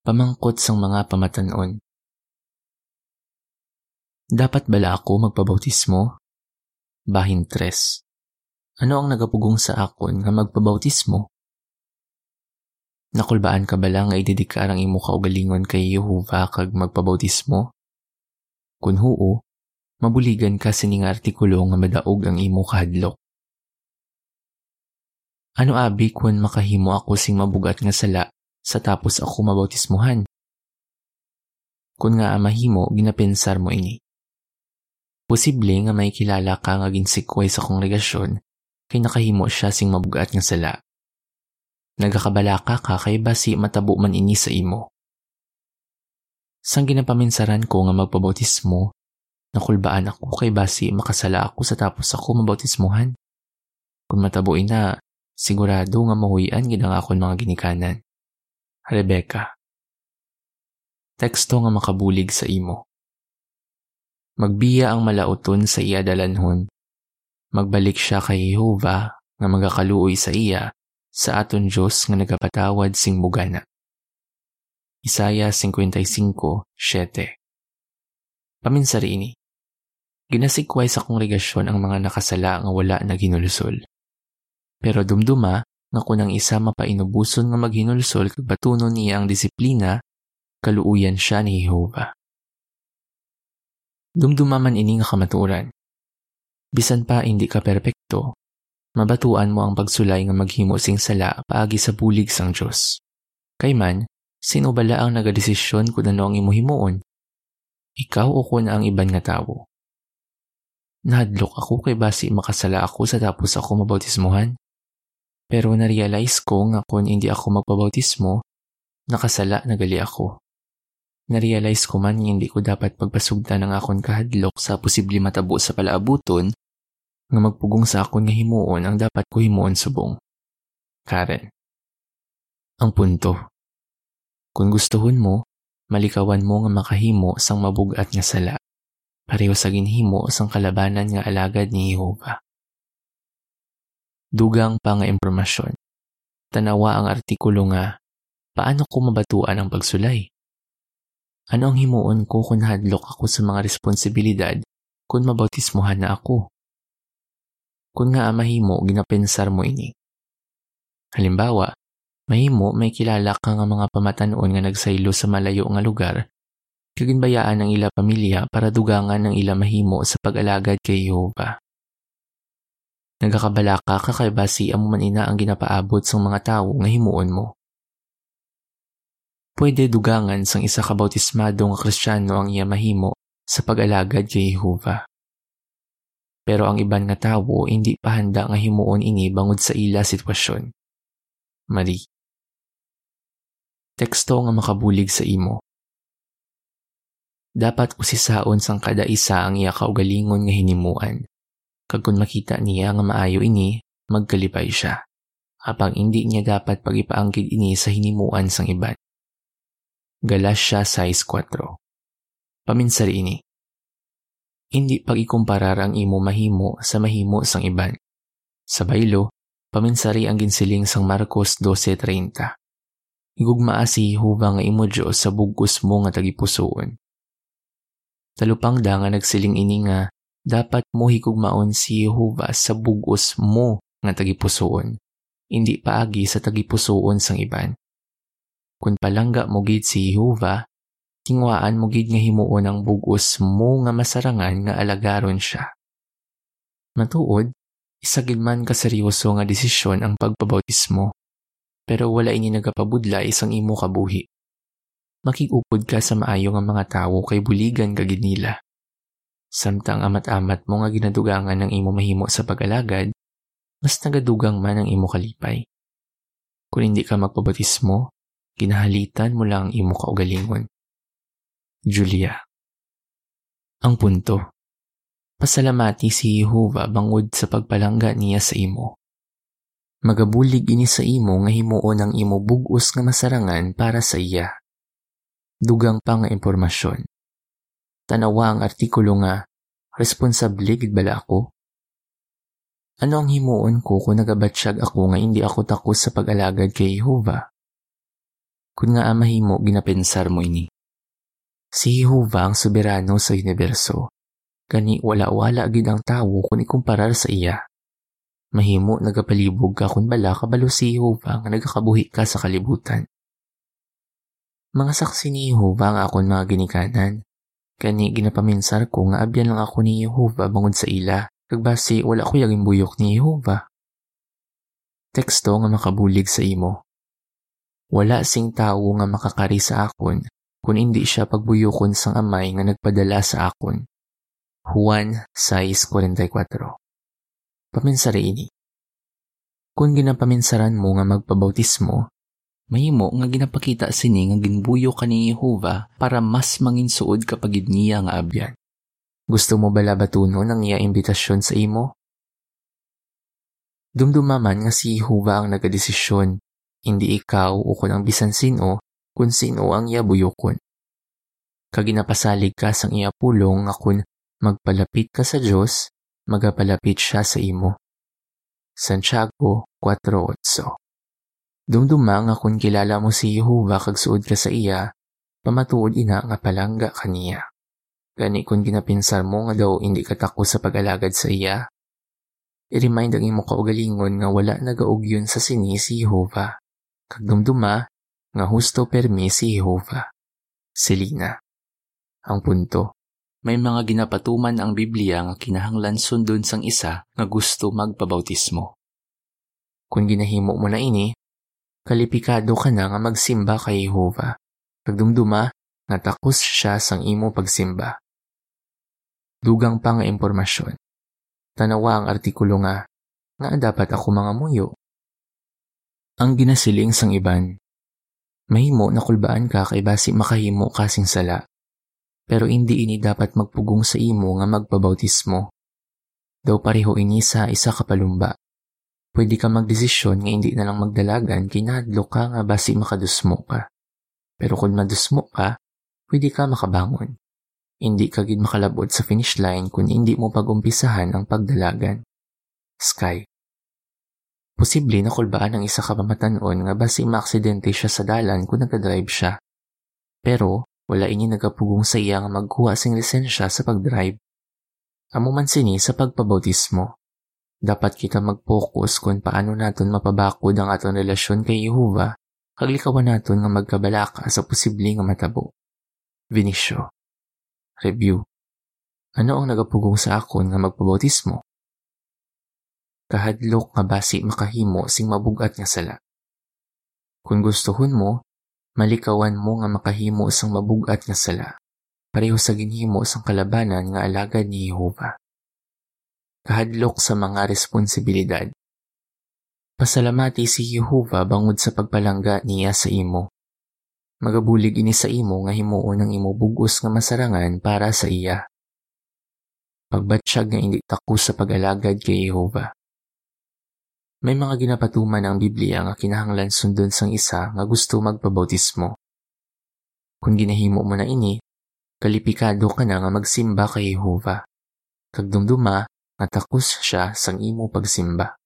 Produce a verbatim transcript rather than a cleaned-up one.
Pamangkot sang mga pamatanon. Dapat bala ako magpabautismo? Bahin tres. Ano ang nagapugong sa akon nga magpabautismo? Nakulbaan ka bala nga idedikar ang imo kaugalingon kay Jehova kag magpabautismo? Kun huo, mabuligan ka sining artikulo nga madaog ang imo kahadlok. Ano abi kun makahimo ako sing mabugat nga sala sa tapos ako mabautismuhan? Kung nga mahimo, ginapensar mo ini. Posible nga may kilala ka nga ginsikway sa kongregasyon kay nakahimo siya sing mabugat nga sala. Nagakabalaka ka kay basi matabo man ini sa imo. Sang ginapaminsaran ko nga magpabautismo, nakulbaan ako kay basi makasala ako sa tapos ako mabautismuhan. Kung matabo ina, sigurado nga mahuyan gid ang akon mga ginikanan. Rebecca. Teksto nga makabulig sa imo. Magbiya ang malauton sa iya dalanhon. Magbalik siya kay Jehova nga magakaluoy sa iya sa aton Diyos nga nagapatawad sing bugana. Isaiah fifty-five seven. Paminsari ini. Ginasikway sa kongregasyon ang mga nakasala nga wala naghinulusol. Pero dumduma nga kunang isa mapainubuson nga maghinulsol kag batunon niya ang disiplina, kaluuyan siya ni Jehova. Dumduma man ini nga kamaturan. Bisan pa hindi ka perpekto, mabatuan mo ang pagsulay nga maghimo sing sala paagi sa bulig sang Dios. Kay man, sino bala ang nagadesisyon kung ano ang imo himuon? Ikaw o kun ang iban nga tawo? Nahadlok ako kay basi makasala ako sa tapos ako mabautismuhan. Pero na-realize ko nga kung hindi ako magpabautismo, nakasala na gali ako. Na-realize ko man nga hindi ko dapat pagpasugdan ng akon kahadlok sa posible matabo sa palaabuton nga magpugong sa akon nga himuon ang dapat ko himuon subong. Karen. Ang punto. Kung gustuhon mo, malikawan mo nga makahimo sang mabugat nga sala. Pareho sa ginhimo sang kalabanan nga alagad ni Jehova. Dugang pa nga impormasyon. Tanawa ang artikulo nga, paano ko mabatuan ang pagsulay? Ano ang himuon ko kung hadlok ako sa mga responsibilidad kung mabautismuhan na ako? Kung nga mahimo, ginapensar mo ini. Halimbawa, mahimo may kilala ka nga mga pamatanon nga nagsaylo sa malayo nga lugar, kaginbayaan ng ila pamilya para dugangan ng ila mahimo sa pag-alagad kay Jehova. Nagakabalaka ka kay basi amo man ina ang ginapaabot sang mga tawo nga himuon mo. Pwede dugangan sang isa ka bautismado nga Kristiyano ang iya mahimo sa pag-alagad kay Jehova. Pero ang iban nga tawo hindi pa handa nga himuon ini bangod sa ila sitwasyon. Marie. Teksto nga makabulig sa imo. Dapat usisaon sang kada isa ang iya kaugalingon nga hinimuan. Kag kung makita niya nga maayo ini, magkalipay siya. Apang hindi niya dapat pagipaangkid ini sa hinimuan sang iban. Galatia six four. Paminsari ini. Hindi pag-ikumparar ang imo mahimo sa mahimo sang iban. Sa baylo, paminsari ang ginsiling sang Marcos twelve thirty. Igugmaa si Jehova nga imo Dios sa bugos mo nga tagipusoon. Talupang da nga nagsiling ini nga dapat mo higugmaon si Jehova sa bugos mo nga tagipusoon, hindi paagi sa tagipusoon sang iban. Kung palangga mo gid si Jehova, tingwaan mo gid nga himuon ang bugos mo nga masarangan nga alagaron siya. Matuod, isa gid man kaseryoso nga desisyon ang pagpabautismo, pero wala ini nagapabudlay sang imo kabuhi. Makigupod ka sa maayo nga mga tawo kay buligan ka gid nila. Samtang amat-amat mo nga ginadugangan ng imo mahimo sa pag-alagad, mas nagadugang man ang imo kalipay. Kung hindi ka magpabautismo, ginahalitan mo lang ang imo kaugalingon. Julia. Ang punto. Pasalamati si Jehova bangod sa pagpalangga niya sa imo. Magabulig ini sa imo nga himuon ang imo bugos nga masarangan para sa iya. Dugang pa nga impormasyon. Tanawa ang artikulo nga, responsable gid bala ako? Ano ang himuon ko kung nagabatsyag ako nga hindi ako takos sa pag-alagad kay Jehova? kun nga mahimo ginapensar mo ini. Si Jehovah ang soberano sa universo, gani wala-wala gid ang tawo kung ikumparar sa iya. Mahimo nagapalibog ka kun bala kabalo si Jehovah nga nagakabuhi ka sa kalibutan. Mga saksi ni Jehovah ang akon mga ginikanan, kani ginapaminsar ko nga abyan lang ako ni Jehovah bangod sa ila, kag basi wala ko yaging buyok ni Jehovah. Teksto nga makabulig sa imo. Wala sing tawo nga makakari sa akon kung hindi siya pagbuyokon sang amay nga nagpadala sa akon. Juan six forty-four. Paminsari ini. Kung ginapaminsaran mo nga magpabautismo, mahimo nga ginapakita sini nga ginbuyo ka ni Jehovah para mas manginsuod kapag niya nga abyan. Gusto mo bala batunon ang iya imbitasyon sa imo? Dumdumaman nga si Jehovah ang nagadesisyon, hindi ikaw o kung ang bisan sino kung sino ang iya buyokon. Kaginapasalig ka sang iya pulong nga kung magpalapit ka sa Diyos, magapalapit siya sa imo. Santiago four eight. Dumduma nga kung kilala mo si Jehovah kag suod ka sa iya, pamatuod ina nga palangga kaniya. Gani kung ginapinsar mo nga daw hindi ka tako sa pag-alagad sa iya, i-remind ang imo kaugalingon nga wala nagaugyon sa sini si Jehovah. Kag dumduma nga husto permi si Jehovah. Selina. Ang punto. May mga ginapatuman ang Biblia nga kinahanglan sundon sang isa nga gusto magpabautismo. Kung ginahimo mo na ini, kalipikado ka na nga magsimba kay Jehovah. Pagdumduma, nga takos siya sang imo pagsimba. Dugang pa nga impormasyon. Tanawa ang artikulo nga, nga dapat ako mga muyo. Ang ginasiling sang iban. Mahimo na kulbaan ka kay basi makahimo kasing sala. Pero hindi ini dapat magpugong sa imo nga magpabautismo. Daw pareho ini sa isa kapalumba. Pwede ka magdesisyon nga hindi na lang magdalagan kinahadlo ka nga basi makadusmo ka. Pero kung madusmo ka, pwede ka makabangon. Hindi ka gid makalabot sa finish line kung hindi mo pag-umpisahan ang pagdalagan. Sky. Posible na kulbaan ang isa ka pamatanon nga basi maaksidente siya sa dalan kung nagdadrive siya. Pero wala ini nagapugong sa iya nga magkuha sing lisensya sa pagdrive. Amo man sini sa pagpabautismo. Dapat kita mag-focus kung paano naton mapabakod ang aton relasyon kay Jehovah kag likawan naton nga magkabalaka sa posible nga matabo. Vinicio. Review. Ano ang nagapugong sa akon nga magpabautismo? Kahadlok nga basi makahimo sing mabugat nga sala. Kung gustuhon mo, malikawan mo nga makahimo sang mabugat nga sala, pareho sa ginhimo sang kalabanan nga alagad ni Jehovah. Kahadlok sa mga responsibilidad. Pasalamati si Jehovah bangod sa pagpalangga niya sa imo. Magabulig ini sa imo nga himuon ang imo bugos nga masarangan para sa iya. Pagbatsyag nga hindi tako sa pag-alagad kay Jehovah. May mga ginapatuman ang Biblia nga kinahanglan sundon sang isa nga gusto magpabautismo. Kung ginahimo mo na ini, kalipikado ka na nga magsimba kay Jehovah. Kag dumduma nga takos siya sang imo pagsimba.